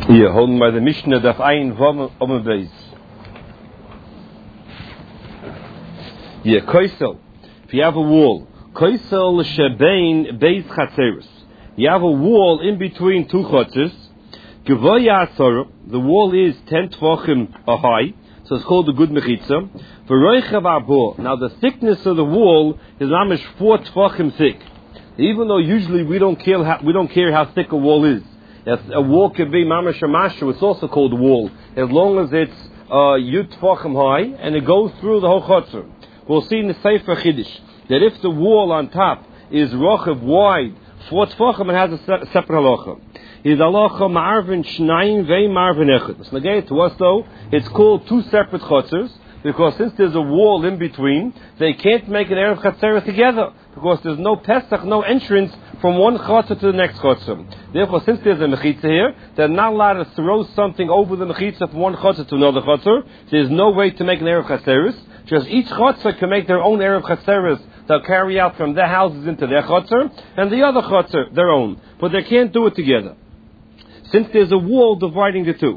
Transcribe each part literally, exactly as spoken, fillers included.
Yeah, holding by the Mishnah Daf Ayin Vav Amud Beis. Yeah, Koisel. If you have a wall, Koisel Shebein Beis Chatzeres. You have a wall in between two chatzers. Gevaya Asara. The wall is ten tvachim high, so it's called the good mechitza. V'roichav Abo. Now the thickness of the wall is mamish four tvachim thick. Even though usually we don't care how, we don't care how thick a wall is. If a wall could be mamash amashu, it's also called a wall, as long as it's uh, yud tvachim high and it goes through the whole chutzner. We'll see in the Sefer Chiddush that if the wall on top is rochav wide, four tvachim, it has a se- separate halacha. Is halacha ma'arvin shnayim vei ma'arvin echad. So again, to us though, it's called two separate chutzers, because since there's a wall in between, they can't make an erev chatzera together, because there's no pesach, no entrance from one chutzner to the next chutzner. Therefore, since there's a mechitza here, they're not allowed to throw something over the mechitza from one chutzner to another chutzner. There's no way to make an erev chatzeres. Just each chutzner can make their own erev chatzeres. They'll carry out from their houses into their chutzner, and the other chutzner their own. But they can't do it together, since there's a wall dividing the two.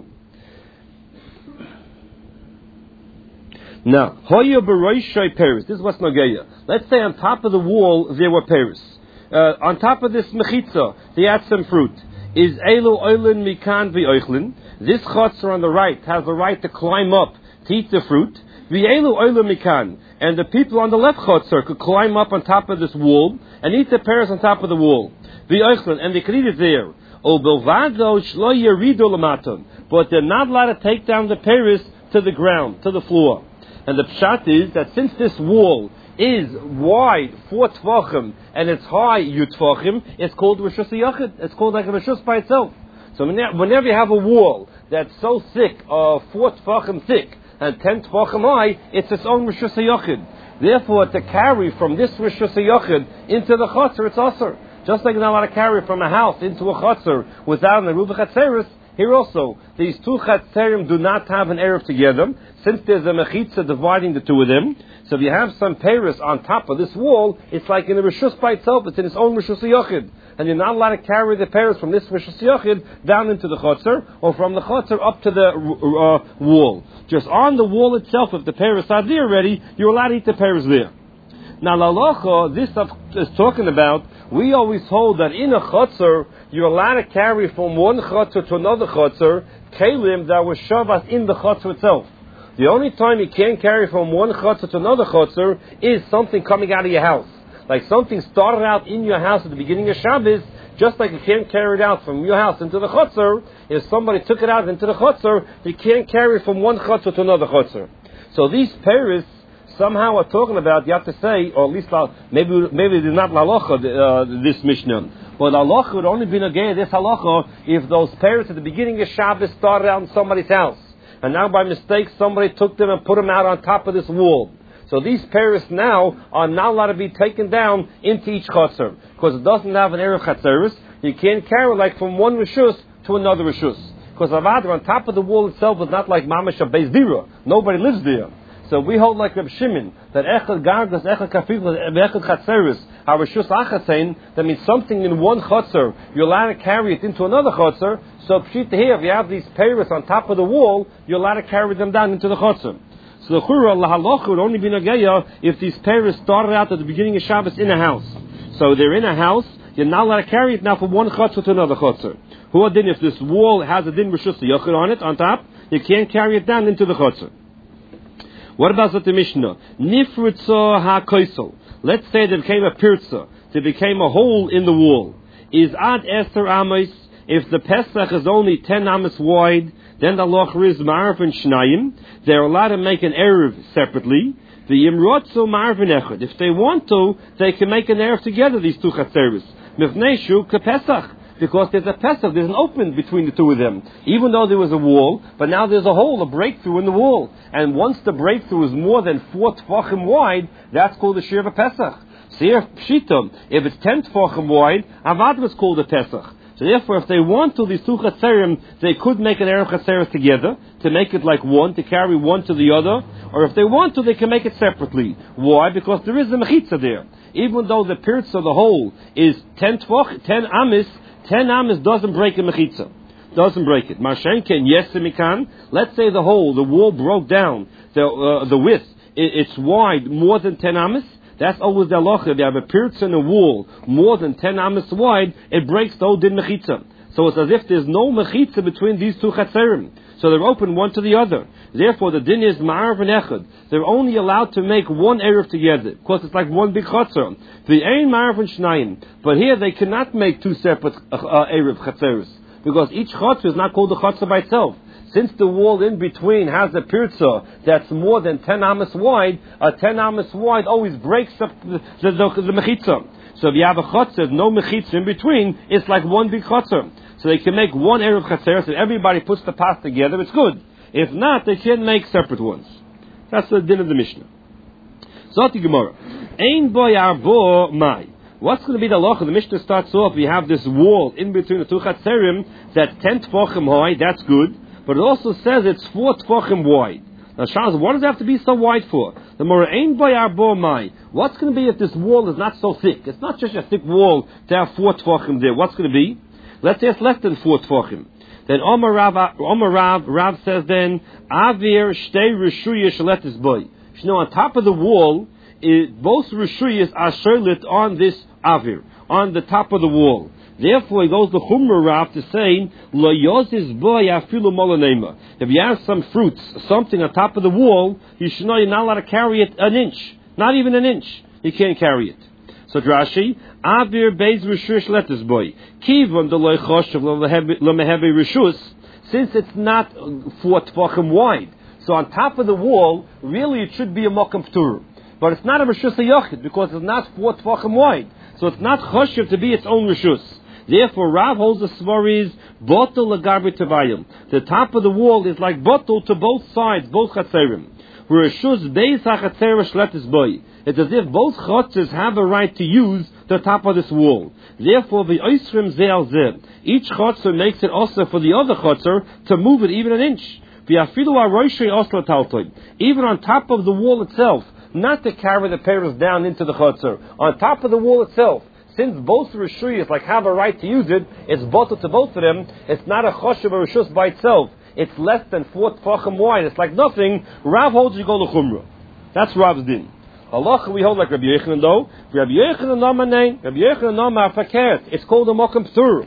Now, hoya b'roishay peris. This is what's nageya. Let's say on top of the wall there were peris. Uh, on top of this mechitza, they had some fruit. Is elu oilin mikan v'oichlin. This chutzner on the right has the right to climb up to eat the fruit. V'elu oilin mikan. And the people on the left chutzner could climb up on top of this wall and eat the peris on top of the wall. V'oichlin, and they could eat it there. O bilvado shlo yeridu lamaton. But they're not allowed to take down the peris to the ground, to the floor. And the pshat is that since this wall is wide, four tvachim, and it's high, yud tvachim, it's called Rishus Yachid. It's called like a Rishus by itself. So whenever you have a wall that's so thick, uh, four tvachim thick, and ten tvachim high, it's its own Rishus Yachid. Therefore, to carry from this Rishus Yachid into the chutzner, it's asur. Just like you're not allowed to carry from a house into a chutzner without an eruv chatzeres, here also, these two chatzerim do not have an erev together, since there's a mechitza dividing the two of them. So if you have some peris on top of this wall, it's like in a rishus by itself, it's in its own rishus yochid. And you're not allowed to carry the peris from this rishus yochid down into the chotzer, or from the chotzer up to the uh, wall. Just on the wall itself, if the peris are there already, you're allowed to eat the peris there. Now, lalacha, this is talking about, we always hold that in a chotzer, you're allowed to carry from one chotzer to another chotzer, kelim that was shavas in the chotzer itself. The only time you can't carry from one chotzer to another chotzer is something coming out of your house. Like something started out in your house at the beginning of Shabbos, just like you can't carry it out from your house into the chotzer. If somebody took it out into the chotzer, you can't carry from one chotzer to another chotzer. So these peris, somehow are talking about, you have to say, or at least maybe maybe it's not halacha, uh, this Mishnah, but halacha would only be negay this halacha if those peris at the beginning of Shabbos started out in somebody's house, and now by mistake somebody took them and put them out on top of this wall. So these peris now are not allowed to be taken down into each chutzner, because it doesn't have an erev chatzeres. You can't carry like from one rishus to another rishus, because avadra on top of the wall itself is not like mamash a beis dira. Nobody lives there. So we hold like Reb Shimon that echad gardas, echad kafiflas, echad chatzeres, our rishus achasein. That means something in one chutzner, you're allowed to carry it into another chutzner. So pshita here, if you have these peris on top of the wall, you're allowed to carry them down into the chutzner. So the chura lahalocha would only be nageya if these peris started out at the beginning of Shabbos in a house. So they're in a house, you're not allowed to carry it now from one chutzner to another chutzner. Who adin, if this wall has a din rishus yachid on it on top, you can't carry it down into the chutzner. What about the Mishnah? Nifritza ha-koisel. Let's say there became a pirza. There became a hole in the wall. Is ad eser amos. If the Pesach is only ten amos wide, then the loch is marvin shnayim. They're allowed to make an erev separately. The yimrotzo marvin echad. If they want to, they can make an erev together, these two chatzeres. Mivneshu ka-Pesach. Because there's a Pesach, there's an opening between the two of them. Even though there was a wall, but now there's a hole, a breakthrough in the wall. And once the breakthrough is more than four tefachim wide, that's called the Shir of a Pesach. So here, Pshitam, if it's ten tefachim wide, Avad was called a Pesach. So therefore, if they want to, these two chatzerim, they could make an Erev Chatzeres together, to make it like one, to carry one to the other. Or if they want to, they can make it separately. Why? Because there is a mechitza there. Even though the pirtz of the whole is ten tvach, ten amis, ten amis doesn't break a mechitza. doesn't break it. Mashenken yesimikan. Let's say the hole, the wall broke down. The uh, the width, it, it's wide more than ten amas. That's always the halacha. If you have a pirtz in a wall more than ten amas wide, it breaks the whole din mechitza. So it's as if there's no mechitza between these two chatzerim. So they're open one to the other. Therefore, the din is ma'arav and echad. They're only allowed to make one erev together. Of course, it's like one big chatzer. The ein ma'arav and shnayim. But here they cannot make two separate uh, erev chatzeros, because each chatzer is not called a chatzer by itself. Since the wall in between has a pirza that's more than ten amas wide, a ten amas wide always breaks up the, the, the, the mechitza. So if you have a chatzer, no mechitza in between, it's like one big chatzer. So they can make one erev chatzer, so everybody puts the pot together, it's good. If not, they can make separate ones. That's the din of the Mishnah. Zoti Gemara. Ein bo yarbo mai. What's going to be the halacha? The Mishnah starts off, we have this wall in between the two chatzerim that's ten tefachim high, that's good. But it also says it's four tefachim wide. Now, Charles, what does it have to be so wide for? The Mora ein bo yarbo mai. What's going to be if this wall is not so thick? It's not just a thick wall to have four tefachim there. What's going to be? Let's say it's less than four tefachim. Then Omar Rav, Omar Rav, Rav says then, Avir shtei rishuya shaletis boy. You know, on top of the wall, it, both rishuyas are shirlit on this avir, on the top of the wall. Therefore, he goes to Chumra Rav to say, Lo yozis boy afilu molanema. If you have some fruits, something on top of the wall, you should know you're not allowed to carry it an inch. Not even an inch. You can't carry it. So Rashi, Avir beis rishush letis boy. Kivon de loy choshev lemehebe rishus. Since it's not four tefachim wide, so on top of the wall, really it should be a mokum ptur. But it's not a rishus hayochid because it's not four tefachim wide. So it's not choshev to be its own rishus. Therefore, Rav holds the svaris bottle legarbi tevayim. The top of the wall is like bottle to both sides, both chatzerim. Rishus beis hachatzer shletis boy. It's as if both chatzers have a right to use the top of this wall. Therefore, the oisrim ze'al zeh. Each chatzer makes it also for the other chatzer to move it even an inch. Even on top of the wall itself, not to carry the peiros down into the chatzer. On top of the wall itself, since both rishuyas like have a right to use it, it's bottled to both of them. It's not a choshev or rishus by itself. It's less than four tefachim wide. It's like nothing. Rav holds you go to chumrah. That's Rav's din. Allah, we hold like Rabbi Yechanan though. Rabbi Yechanan nama name. Rabbi Yechanan nama fakert. It's called a mokum ptur.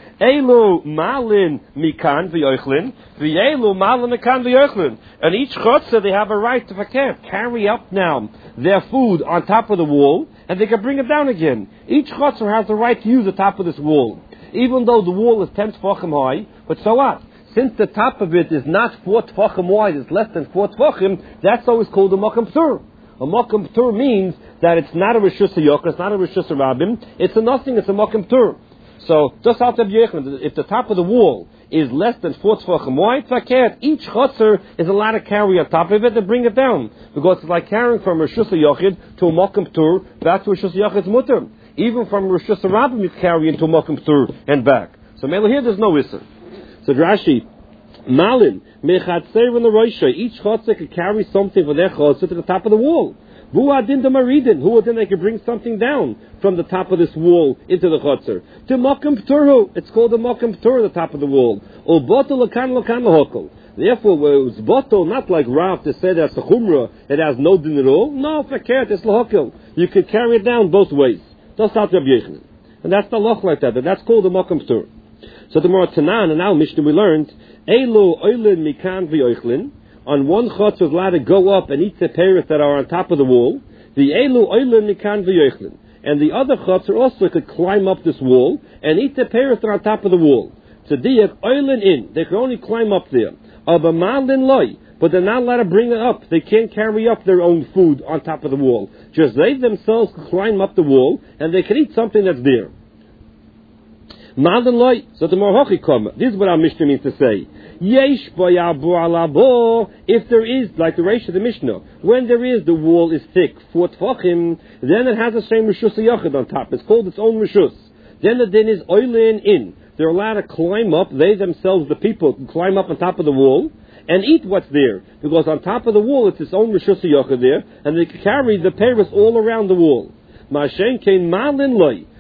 Elu malin mikan v'yochlin. V'elu malin mikan v'yochlin. And each chotzer they have a right to fakert. Carry up now their food on top of the wall, and they can bring it down again. Each chotzer has the right to use the top of this wall, even though the wall is ten tefachim high. But so what? Since the top of it is not four tefachim wide, it's less than four tefachim. That's always called a mokum ptur. A mokum ptur means that it's not a rishus hayokah, it's not a rishus rabim, it's a nothing, it's a mokum ptur. So, just out of Yechon, if the top of the wall is less than four tefachim wide, fakert, each chotzer is allowed to carry on top of it and bring it down. Because it's like carrying from rishus hayochid to a mokum ptur, back to rishus hayochid's mutter. Even from rishus rabim you carry into a mokum ptur and back. So, Mela here there's no isser. So, Rashi, Malin, mechatzer in the roisha. Each chotzer could carry something for their chotzer to the top of the wall. Who adin the maridin? Who adin they could bring something down from the top of this wall into the chotzer? To mokum pturhu. It's called a mokum ptur, the top of the wall. Or bottle lakan lakan lahokol. Therefore, it's bottle not like Rav to say that's a chumrah. It has no din at all. No, fakert, it's lahokol. You could carry it down both ways. That's not Rabbi Yechanan. And that's the loch like that. And that's called a mokum ptur. So the more Tanan and now Mishnah we learned. Elu oilin mikan v'oichlin. On one chotz is allowed to go up and eat the peiros that are on top of the wall. The elu oilin mikan v'oichlin. And the other chotz also could climb up this wall and eat the peiros that are on top of the wall. Tzediyach oilin in. They can only climb up there. Abamalin loy. But they're not allowed to bring it up. They can't carry up their own food on top of the wall. Just they themselves can climb up the wall and they can eat something that's there. Malin loy. So the more hochi come. This is what our Mishnah means to say. Yesh boyabu alabo. If there is, like the Reish of the Mishnah, when there is, the wall is thick, four tefachim, then it has the same rishus hayochid on top. It's called its own rishus. Then the din is oilin in. They're allowed to climb up. They themselves, the people, can climb up on top of the wall and eat what's there, because on top of the wall it's its own rishus hayochid there, and they can carry the peiros all around the wall. Mashen kein malin loy.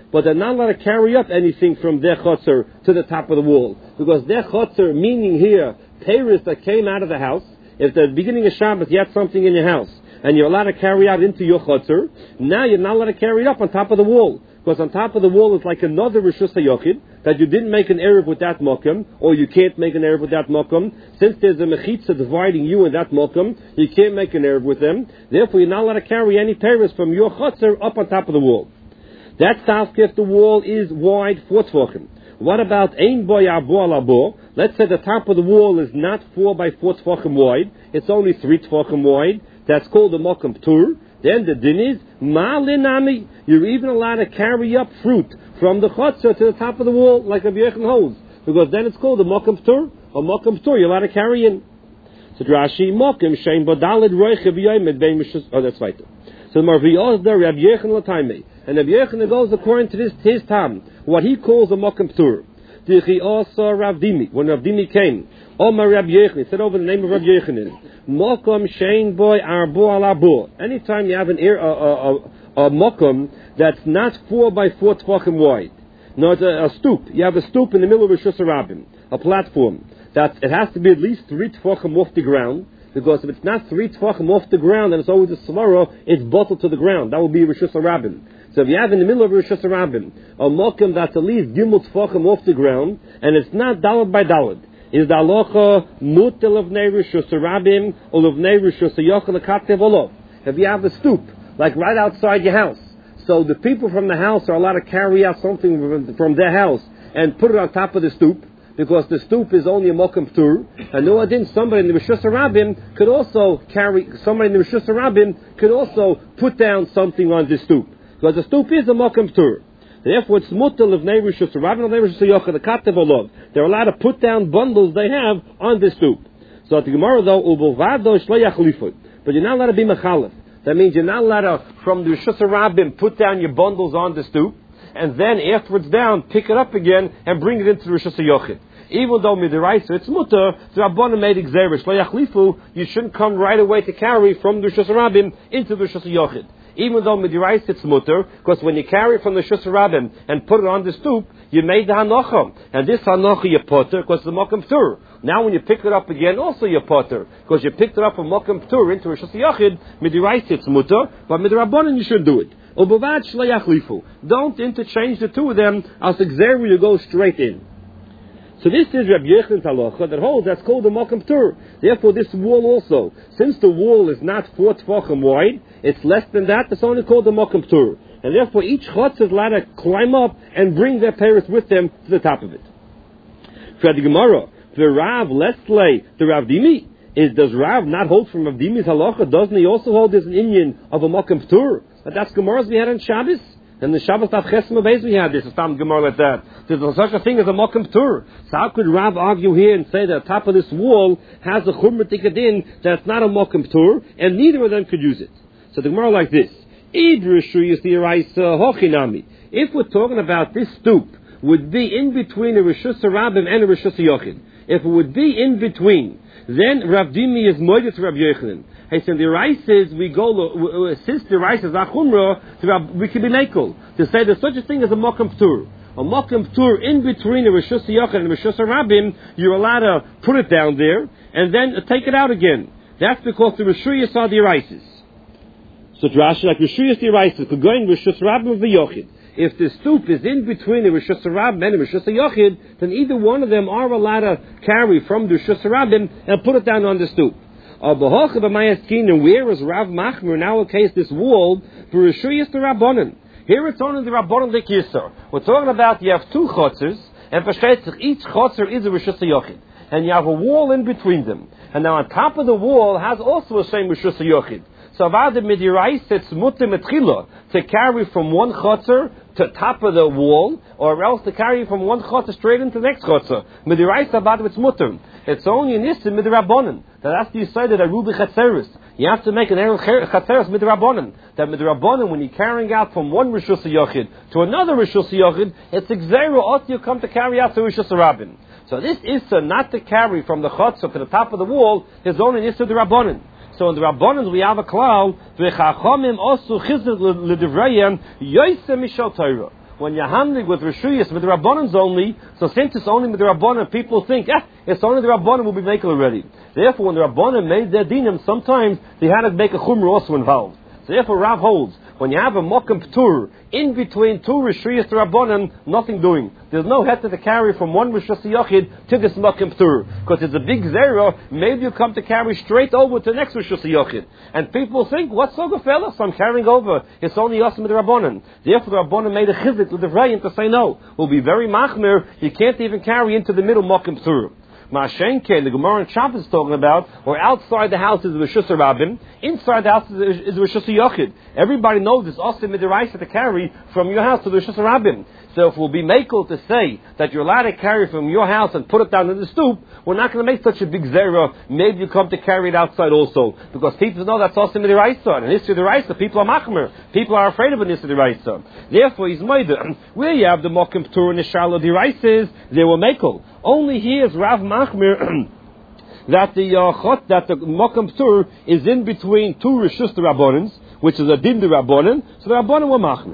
but they're not allowed to carry up anything from their chotzer to the top of the wall. Because their chotzer, meaning here, peiros that came out of the house, if at the beginning of Shabbos you had something in your house, and you're allowed to carry out into your chotzer, now you're not allowed to carry it up on top of the wall. Because on top of the wall is like another Rishus HaYochid, that you didn't make an Erev with that Mokum, or you can't make an Erev with that Mokum. Since there's a Mechitza dividing you and that Mokum, you can't make an Erev with them. Therefore, you're not allowed to carry any peiros from your chotzer up on top of the wall. That's if the wall is wide four tefachim. What about Ein Boy Arbo Alabo? Let's say the top of the wall is not four by four tefachim wide, it's only three tefachim wide. That's called the Mokum Ptur. Then the din is, Ma'alinami, you're even allowed to carry up fruit from the chotzer to the top of the wall, like a Yechon holds. Because then it's called the Mokum Ptur. A Mokum Ptur, you're allowed to carry in. So Rashi, Mokum, Shein Bodalid Roiche V'yoymed Bein Mishus, oh, that's right. So Marvios there, Rabbi Yechon Lataime. And Rabbi Yechon goes according to this, his time, what he calls a Mokum Ptur. Dichi also Rav Dimi, when Rav Dimi came, Omar Rabbi Yechon, he said over the name of Rabbi Yechon, Mokum Shein Boy Arbo Alabo. Anytime you have an ear, a, a, a, a mokum that's not four by four tefachim wide, no, it's a, a stoop. You have a stoop in the middle of Rishus HaRabim, a platform that it has to be at least three tefachim off the ground. Because if it's not three tefachim off the ground, then it's always a svara, it's bottled to the ground. That will be Rishus HaRabim. So if you have in the middle of Rishus HaRabim a mokum that's at least gimel tefachim off the ground, and it's not dalad by dalad, is the halacha mutel of nei Rishus HaRabim or of nei Rishus HaYochel Katev Olov. If you have a stoop, like right outside your house, so the people from the house are allowed to carry out something from their house and put it on top of the stoop, because the stoop is only a mokum ptur, and no adin, somebody in the Rishus HaRabim could also carry, somebody in the Rishus HaRabim could also put down something on the stoop, because the stoop is a mokum ptur. Therefore, it's mutal of nei Rishus HaRabim or nei Rishus HaYochel, the katev olov. They're allowed to put down bundles they have on the stoop. So at the Gemara though, ubulvado shlo yachlifut, but you're not allowed to be mechalef. That means you're not allowed to, from the Rishus HaRabim, put down your bundles on the stoop, and then afterwards down, pick it up again and bring it into the Rishus HaYochel. Even though midiraisa it's mutter, the Rabbanan made exeris lo yachlifu. You shouldn't come right away to carry from the Rishus HaRabim into the Rishus HaYochel. Even though midiraisa it's mutter, because when you carry from the Rishus HaRabim and put it on the stoop, you made the hanocha, and this hanocha you potter because the mokum ptur. Now when you pick it up again, also you potter because you picked it up from mokum ptur into Rishus HaYochel. Midiraisa it's mutter, but midrabanan you should do it. Ubavad shlo yachlifu. Don't interchange the two of them. As exeru you go straight in. So this is Rabbi Yechon's halacha that holds that's called the mokum ptur. Therefore, this wall also, since the wall is not four tefachim wide, it's less than that. It's only called the mokum ptur, and therefore each chutz is allowed to climb up and bring their peiros with them to the top of it. For the Gemara, the Rav Lesley, the Rav Dimi, is does Rav not hold from Rav Dimi's halacha? Doesn't he also hold this an inyan of a mokum ptur? But that's Gemara's we had on Shabbos. And the Shabbos Tav Chesem Beis we had this. It's not Gemara like that. There's such a thing as a mokum ptur. So how could Rav argue here and say that the top of this wall has a chumra tikadin that's not a mokum ptur, and neither of them could use it? So the Gemara like this: Idrishu is the Eraisa Hochinami. If we're talking about this stoop, would be in between a Rishus HaRabim and a Rishus HaYochel. If it would be in between, then Rav Dimi is moeded to Rav Yochanan. He said the rice is we go since the rice is achumra, we can be nakol to say there's such a thing as a mokum ptur. A mokum ptur in between a Rishus HaYochel and a Rishus HaRabim, you're allowed to put it down there and then take it out again. That's because the Rishuyas are the rices. So Rashi like Rishuyas the rices could go in Rishus HaRabim of the Yochid. If the stoop is in between the Rishus HaRabim and the Rishus HaYochid, then either one of them are allowed to carry from the Rishus HaRabim and put it down on the stoop. Where is Rav Machmer in our case this wall for Rishuyas the Rabbanan? Here it's only the Rabbanan the Kisar. We're talking about you have two chotzers, and each chotzer is a Rishus HaYochid, and you have a wall in between them. And now on top of the wall has also the same Rishus HaYochid. So Avada Midirais it's mutter metchila to carry from one chotzer to top of the wall, or else to carry from one chotzer straight into the next chotzer. Midirais Avada it's mutter. It's only in this midrabanan that has to be decided that rubi chatzeris. You have to make an error chatzeris midrabanan. That midrabanan when you're carrying out from one Rishus HaYochid to another Rishus HaYochid, it's exeru also you come to carry out to Rishus HaRabim. So this issa not to carry from the chotzer to the top of the wall is only an issa midrabanan. So in the Rabbanans we have a klal, v'chachamim osu chizuk l'divrayim yoyse mishal Torah. when you're handling with Rishuyas, with the Rabbanans only, so since it's only with the Rabbanan, people think, ah, it's only the Rabbanan will be making already. Therefore, when the Rabbanan made their dinim, sometimes they had to make a chumrah also involved. So therefore, Rav holds, when you have a mokum ptur, in between two Rishuyas to Rabbanan, nothing doing. There's no head to carry from one Rishus Yochid to this mokum ptur. Because it's a big zero, maybe you come to carry straight over to the next Rishus Yochid. And people think, what's so good fellas? I'm carrying over. It's only Yosim with the Rabbanan. Therefore, the Rabbanan made a chizit with the Vrayim to say no. We'll be very machmir, you can't even carry into the middle mokum ptur. Ma'ashenke, the Gemara and Shabbos is talking about, or outside the house is Rishus Rabbim, inside the house is, is Rishus Yochid. Everybody knows it's also midiraisa to carry from your house to the Rishus Rabbim. So if we'll be makel to say that you're allowed to carry from your house and put it down in the stoop, we're not going to make such a big zera. Maybe you come to carry it outside also, because people know that's also midiraisa. And in Nisri Deraisa, people are machmer. People are afraid of a Nisri Deraisa. Therefore, he's made where you have the mokum ptur and the shallow deraises, they were makel. Only here is Rav Machmir that the uh, chot, that the mokum ptur is in between two rishus rabbanans, which is a din de rabbanan. So the rabbanan were machmir.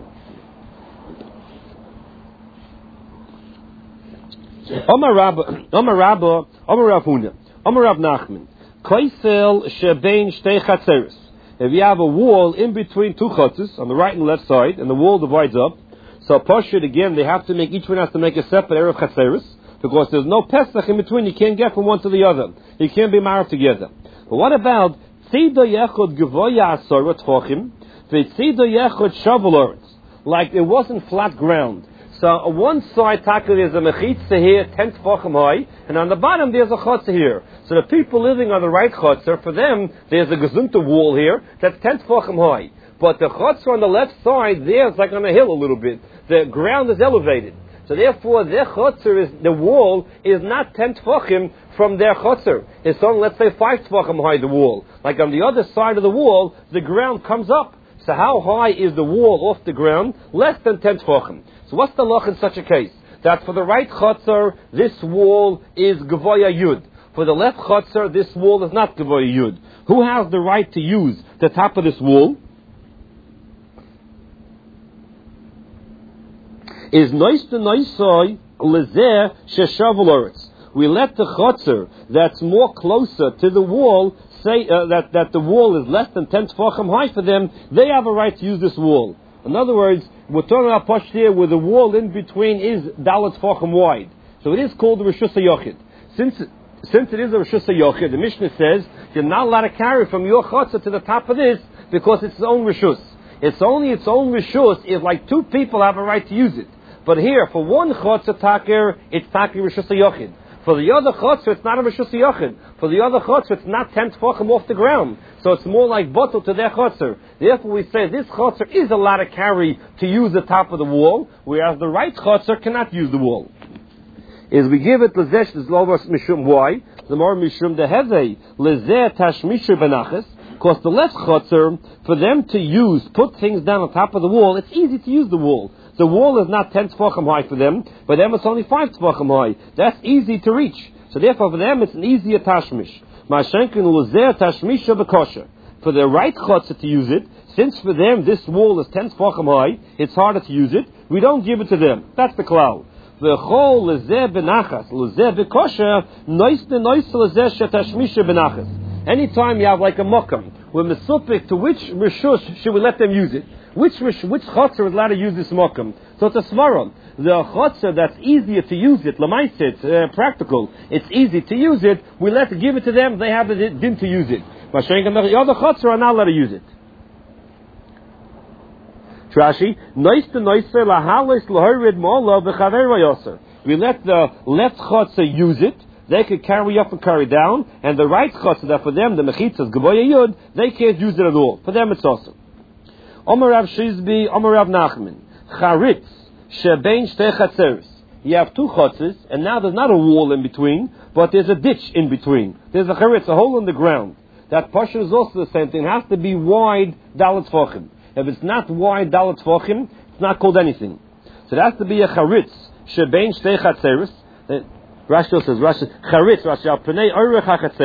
Omar Rabba, Omar Rabba, Omar Rav Huna, Omar Rav Nachman. Koisel shebein shtei chatzeres. If you have a wall in between two chatzes on the right and left side, and the wall divides up, so Pashut again, they have to make, each one has to make a separate erev chatzeres, because there's no Pesach in between. You can't get from one to the other. You can't be married together. But what about tzida yechod gevoya asar tfachim, v'tzida yechod shavuloretz? Like it wasn't flat ground. So on one side, taka, there's a mechitza here, ten tfachim high, and on the bottom there's a chotzer here. So the people living on the right chotzer, for them, there's a gezunta wall here that's ten tfachim high. But the chotzer on the left side, there's like on a hill a little bit. The ground is elevated. So therefore, their chotzer is, the wall is not ten tfachim from their chotzer. It's only, let's say, five tfachim high, the wall. Like on the other side of the wall, the ground comes up. So how high is the wall off the ground? Less than ten tfachim. So what's the loch in such a case? That for the right chotzer, this wall is Gavoya Yud. For the left chotzer, this wall is not Gavoya Yud. Who has the right to use the top of this wall? Is nois to noisoi lezeh sheshavuloretz. We let the chotzer that's more closer to the wall say uh, that, that the wall is less than ten tefachim high for them. They have a right to use this wall. In other words, we're talking about Pashut here where the wall in between is dalat tefachim wide. So it is called the Rishus HaYochid. Since since it is a Rishus HaYochid, the Mishnah says you're not allowed to carry from your chotzer to the top of this because it's its own Rishus. It's only its own Rishus if like two people have a right to use it. But here, for one chotzer takir, it's takir Rishus HaYochid. For the other chotzer, it's not a Rishus HaYochid. For the other chotzer, it's not ten tefachim off the ground. So it's more like bottle to their chotzer. Therefore, we say this chotzer is allowed to carry to use the top of the wall, whereas the right chotzer cannot use the wall. Is we give it lezesh lovas mishum. Why? The more mishum deheze lezeh tashmisher benachas. Because the left chotzer, for them to use, put things down on top of the wall, it's easy to use the wall. The wall is not ten tefachim high for them, but them it's only five tefachim high. That's easy to reach. So therefore, for them it's an easier tashmish. Ma'ashenkin lezeh tashmisha bekosher. For the right chotzer to use it, since for them this wall is ten tefachim high, it's harder to use it. We don't give it to them. That's the klal. V'chol lezeh benachas lezeh bekosher nois de nois lezeh shetashmisha benachas. Anytime you have like a mokam, we're mesupik to which rishus should we let them use it? Which which chotzer is allowed to use this mokam? So it's a smaron. The chotzer that's easier to use it, lamaisa, it's uh, practical. It's easy to use it. We let give it to them. They have the din to use it. But the other chotzer are not allowed to use it. Trashi, nois to noiser lahalis lahorid mola v'chaver vayoser. We let the left chotzer use it. They could carry up and carry down, and the right chotzer that for them the mechitzas gavoya yud, they can't use it at all. For them it's awesome. Omer Rav Shizbi, Omer Rav Nachman, charitz shebein shtei chatzeres. You have two chotzes, and now there's not a wall in between, but there's a ditch in between. There's a charitz, a hole in the ground. That portion is also the same thing. It has to be wide dalat tefachim. If it's not wide dalat tefachim, it's not called anything. So it has to be a charitz shebein shtei chatzeres. Rashi says, Rashi, charitz, Rashi, al pnei orech hachatzeres,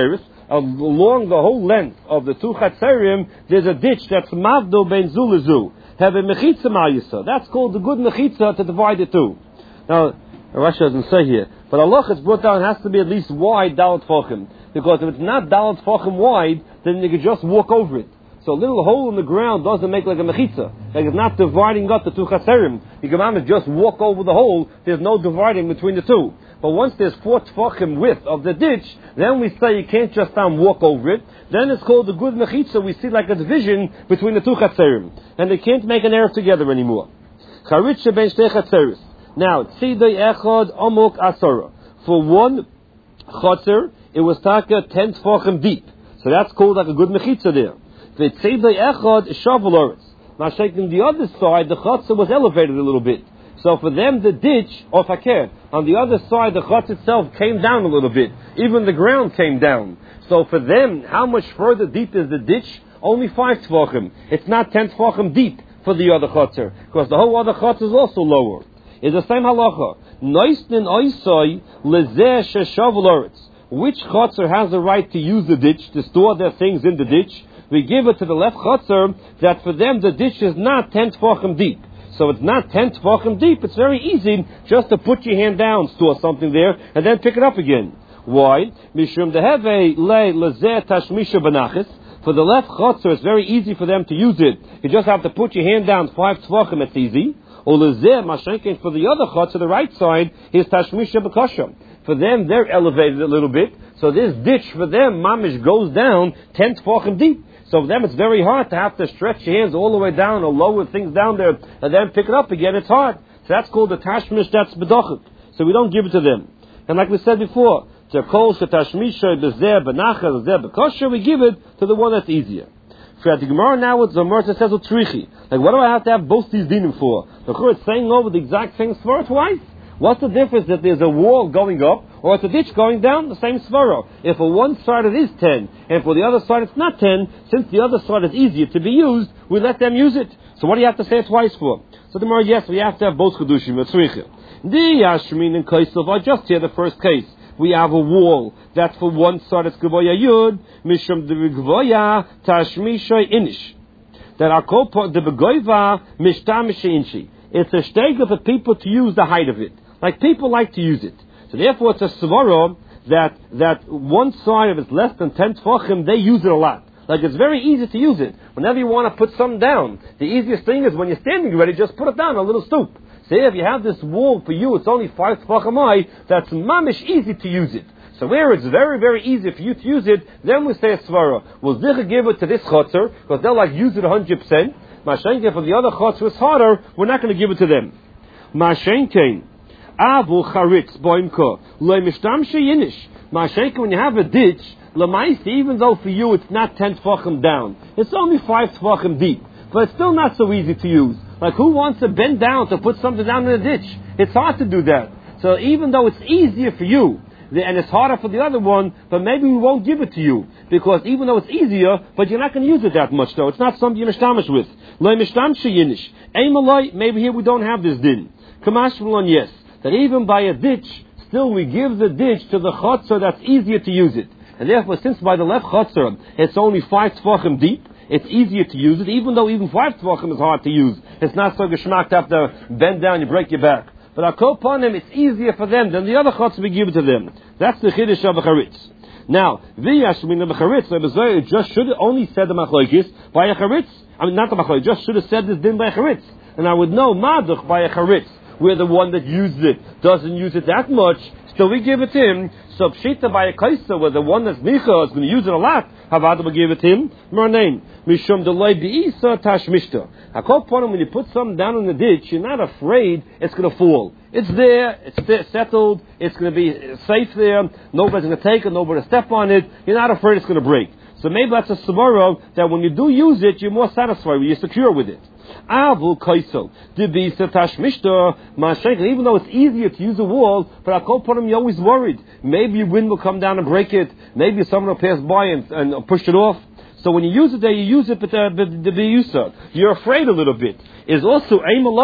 along the whole length of the two chatzerim, there's a ditch that's mavdo ben zu lezu. Have a mechitza ma'isa. That's called the good mechitza to divide the two. Now, Rashi doesn't say here, but Allah has brought down, it has to be at least wide dalat tfachim. Because if it's not dalat tfachim wide, then you can just walk over it. So a little hole in the ground doesn't make like a mechitza. Like it's not dividing up the two chaserim. You can just walk over the hole. There's no dividing between the two. But once there's four tfachim width of the ditch, then we say you can't just um, walk over it. Then it's called the good mechitza. We see like a division between the two chaserim. And they can't make an erev together anymore. Charitza ben shtei chatzeris. Now, tzidei echad amok asara. For one chatzer, it was taka ten tfachim deep. So that's called like a good mechitza there. V'tzidei echad shavel oretz. Now, shaking the other side, the chatzer was elevated a little bit. So for them, the ditch, or fakir, on the other side, the chatz itself came down a little bit. Even the ground came down. So for them, how much further deep is the ditch? Only five tfachim. It's not ten tfachim deep for the other chatzer, because the whole other chatzer is also lower. It's the same halacha. Noisnin oisoi lezeh sheshavel oretz. Which chatzer has the right to use the ditch, to store their things in the ditch? We give it to the left chatzer, that for them the ditch is not ten tfachim deep. So it's not ten tfachim deep. It's very easy just to put your hand down, store something there, and then pick it up again. Why? Mishum deheve le lezeh tashmisha benachis. For the left chatzer, it's very easy for them to use it. You just have to put your hand down five tfachim. It's easy. Or lezeh mashenkin, for the other chatzer, the right side is tashmisha bekasha. For them, they're elevated a little bit. So this ditch for them, mamish, goes down ten tfachim deep. So for them, it's very hard to have to stretch your hands all the way down or lower things down there and then pick it up again. It's hard. So that's called the tashmish, that's bedachik. So we don't give it to them. And like we said before, to kol shetashmisha bezeh benachas bezeh bekasha, we give it to the one that's easier. For the Gemara now, it's the Gemara says utrichi. Like, what do I have to have both these dinim for? The Chur is saying over the exact same svara twice. What's the difference that there's a wall going up or it's a ditch going down? The same svara. If for one side it is ten and for the other side it's not ten, since the other side is easier to be used, we let them use it. So what do you have to say it twice for? So the Gemara, yes, we have to have both chedushim utrichi. The yashmin and kaisov are just here the first case. We have a wall that for one side it's gvoya yud, mishum de gvoya tashmisha inish. That are called the begoiva mishtamisha inshi. It's a shtega for people to use the height of it. Like people like to use it. So therefore it's a svara that that one side of it's less than ten tfachim, they use it a lot. Like it's very easy to use it. Whenever you want to put something down, the easiest thing is when you're standing ready, just put it down a little stoop. Say if you have this wall for you, it's only five tfachim high, that's mamish easy to use it. So where it's very, very easy for you to use it, then we say a svara. We'll zicha give it to this chotzer, because they'll like use it one hundred percent. Mashenke, for the other chotzer it's harder, we're not going to give it to them. Mashenke, avu charitz boimko, loy mishtamshe yinish. Mashenke, when you have a ditch, lamaisi, even though for you it's not ten tfachim down, it's only five tfachim deep, but it's still not so easy to use. Like, who wants to bend down to put something down in a ditch? It's hard to do that. So even though it's easier for you, and it's harder for the other one, but maybe we won't give it to you. Because even though it's easier, but you're not going to use it that much though. It's not something you're mishtamish with. Loi mishtamshi yinish. Eimaloi, maybe here we don't have this din. Kamash v'lon, yes. That even by a ditch, still we give the ditch to the chotzer that's easier to use it. And therefore, since by the left chotzer, it's only five tfachim deep, it's easier to use it, even though even five tfachim is hard to use. It's not so geschmack to have to bend down, you break your back. But our kopanim, it's easier for them than the other chotz we give it to them. That's the chiddush of a charitz. Now, the yashmin of a charitz, it just should have only said the machlokes by a charitz. I mean, not the machlokes, just should have said this din by a charitz. And I would know maduch by a charitz, where the one that uses it doesn't use it that much, still we give it to him. So pshita by a kaisa, where the one that's nicha is going to use it a lot, Havada will give it to him. More name. Mishum delay beisa tashmishta. I call upon him when you put something down in the ditch, you're not afraid it's going to fall. It's there, it's there, settled, it's going to be safe there, nobody's going to take it, nobody to step on it, you're not afraid it's going to break. So maybe that's a svara that when you do use it, you're more satisfied, you're secure with it. Avul kaisel, dibisa tashmishta, mashenk, even though it's easier to use a wall, but I call upon him, you're always worried. Maybe a wind will come down and break it, maybe someone will pass by and, and push it off. So when you use it there, you use it but the the biyusa. You're afraid a little bit. Is also aimalite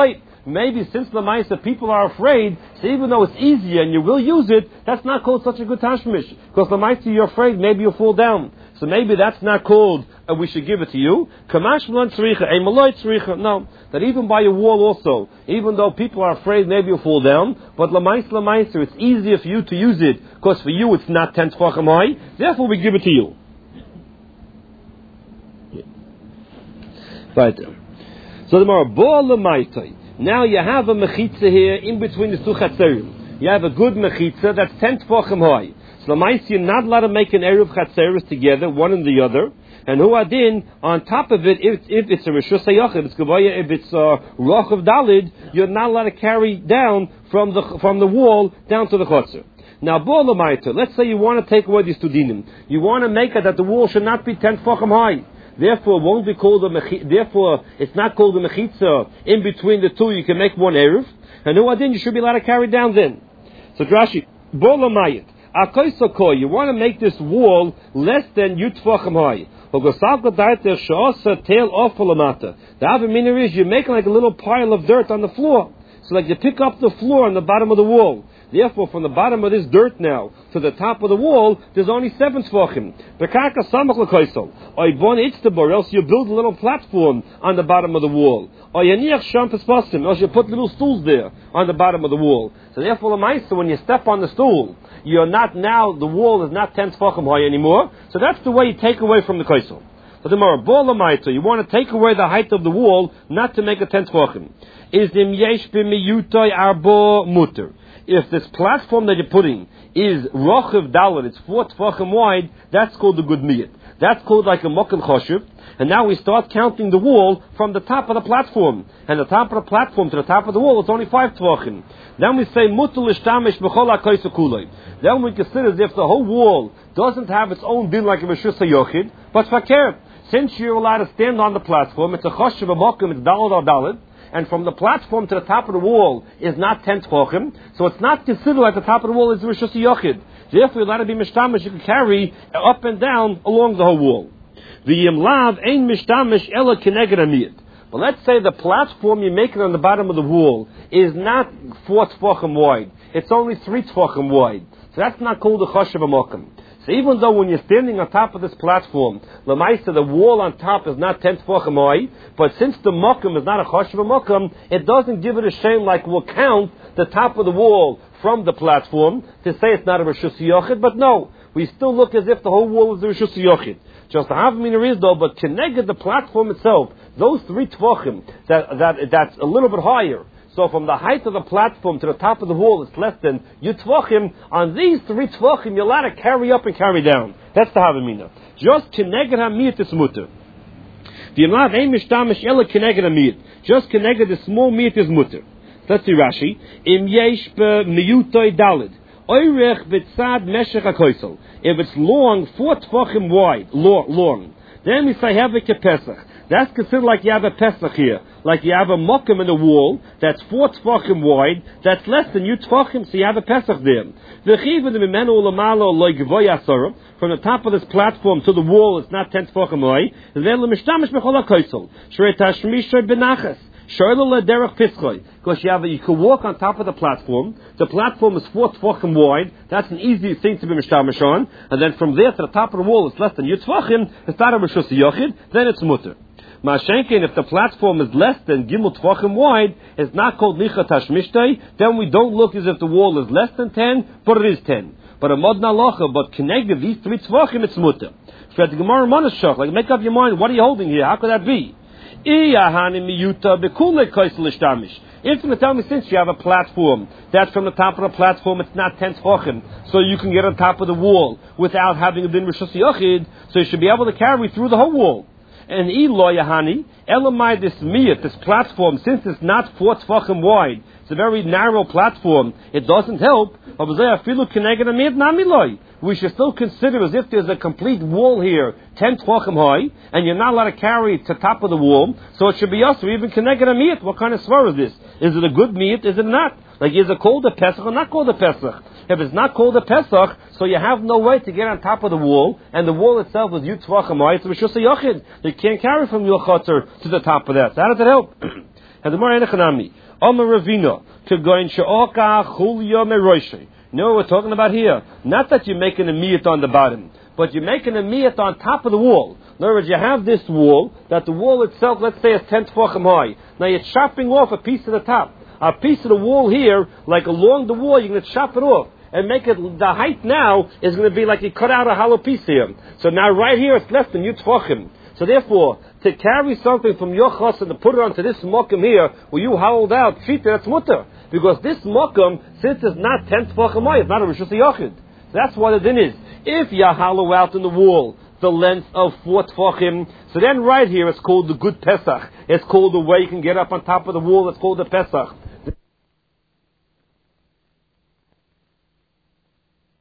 maybe since the Maisa people are afraid, so even though it's easier and you will use it, that's not called such a good tashmish. Because the Maisa you're afraid, maybe you'll fall down. So maybe that's not called, uh, we should give it to you. Kamash Mlan Tzricha, a Malay Tzricha. No, that even by a wall also, even though people are afraid maybe you'll fall down, but Lamais Lamaiser, it's easier for you to use it, because for you it's not ten Tfachim high, therefore we give it to you. Right. So the Marabah Lamaitai. Now you have a mechitza here in between the two chatzerim. You have a good mechitza that's ten Tfachim high. So Lamais, you're not allowed to make an Eruv chatzeris together, one and the other. And who adin, on top of it, if, if it's a Rishus HaYachid, it's Gavaya, if it's a Roch of Dalid, you're not allowed to carry down from the from the wall down to the Chotzer. Now, Bo Lamaita, let's say you want to take away these two dinim. You want to make it that the wall should not be ten Tfachim high. Therefore, it won't be called a mechitza. Therefore, it's not called a mechitza. In between the two, you can make one eruv. And who adin, you should be allowed to carry down then. So, Drashi, Bo Lamayit, Akoisokoi, you want to make this wall less than Yutfachim high. The other meaning is you make like a little pile of dirt on the floor. So like you pick up the floor on the bottom of the wall. Therefore, from the bottom of this dirt now to the top of the wall, there's only seven tefachim. Or else you build a little platform on the bottom of the wall. Or else you put little stools there on the bottom of the wall. So therefore, when you step on the stool, you're not now, the wall is not ten tefachim high anymore. So that's the way you take away from the kaisel. So the Marabah, you want to take away the height of the wall, not to make a ten tefachim. Is im yesh b'miyutay arbo muter. If this platform that you're putting is rochav dalet, it's four tefachim wide, that's called a good miyut. That's called like a mokum choshev. And now we start counting the wall from the top of the platform. And the top of the platform to the top of the wall, it's only five tefachim. Then we say mutul ishtamish b'chol ha'koisa kulei. Then we consider as if the whole wall doesn't have its own din like a Rishus HaYachid, but fakir. Since you're allowed to stand on the platform, it's a choshev, a mokum, it's dalet or dalet. And from the platform to the top of the wall is not ten tefachim, so it's not considered like the top of the wall is Rishus HaYachid. Therefore, you're allowed to be mishtamish, you can carry up and down along the whole wall. The yimlav ein mishtamish ela keneged amiyat. But let's say the platform you're making on the bottom of the wall is not four tefachim wide, it's only three tefachim wide. So that's not called a choshev amokim. So even though when you're standing on top of this platform, Lamaisa, the wall on top is not ten tefachim high, but since the mokum is not a choshev mokum, it doesn't give it a shame like we'll count the top of the wall from the platform to say it's not a Rishus HaYachid, but no, we still look as if the whole wall is a Rishus HaYachid. Just the Havamina is though, but connected the platform itself, those three tefachim, that, that, that's a little bit higher. So from the height of the platform to the top of the wall, it's less than Yutfachim. On these three Tvachim, you're allowed to carry up and carry down. That's the Havamina. Just Keneged HaMiyat is mutter. The Yamlav Ein Mishtamish Ela Keneged HaMiyat. Just Keneged the small Miyat is mutter. Let's see Rashi. Im Yesh Be Miyutoi Dalid. Oirech B'tzad Meshech HaKoisel. If it's long, four Tvachim wide, long, long. Then we say have a Pesach. That's considered like you have a Pesach here. Like you have a mokum in the wall that's four tefachim wide, that's less than you tefachim, so you have a Pesach there. From the top of this platform to the wall, it's not ten tefachim high. Because you have a, you can walk on top of the platform. The platform is four tefachim wide. That's an easy thing to be mishtamish on. And then from there to the top of the wall, it's less than you tefachim. It's not a Rishus HaYachid. Then it's mutter. Mashenkin, if the platform is less than Gimel Tvachim wide, it's not called Nicha Tashmishtei, then we don't look as if the wall is less than ten, but it is ten. But a Modna Locha, but connected these three Tvachim, it's Mutter. So at the Gemara Monashach, like make up your mind, what are you holding here? How could that be? If you tell me since you have a platform, that from the top of the platform it's not ten Tvachim, so you can get on top of the wall without having a din Rishus HaYachid, so you should be able to carry through the whole wall. And Elo Yahani, Elamai this miyat, this platform, since it's not four tefachim wide, it's a very narrow platform, it doesn't help. We should still consider as if there's a complete wall here, ten tefachim high, and you're not allowed to carry it to the top of the wall, so it should be us, or even connected a miyat. What kind of svar is this? Is it a good miyat? Is it not? Like, is it called a Pesach or not called a Pesach? If it's not called a Pesach, so you have no way to get on top of the wall, and the wall itself is Yud Tvachim, it's Rishus HaYachid. You can't carry from your Chatzar to the top of that. So how does it help? And the more enechanami, Omer Ravina, to go in she'oka chulya meroishi. You know what we're talking about here? Not that you're making a miyat on the bottom, but you're making a miyat on top of the wall. In other words, you have this wall, that the wall itself, let's say, is ten tefachim high. Now you're chopping off a piece of the top. A piece of the wall here, like along the wall, you're going to chop it off. And make it, the height now is going to be like you cut out a hollow piece here. So now right here it's less than you tefachim. So therefore, to carry something from your chos and to put it onto this mokum here, where you hollowed out, treat it, that's mutter. Because this mokum, since it's not ten tefachim high, it's not a rishus yachid. That's what the din is. If you hollow out in the wall the length of four tefachim, so then right here it's called the good Pesach. It's called the way you can get up on top of the wall, it's called the Pesach.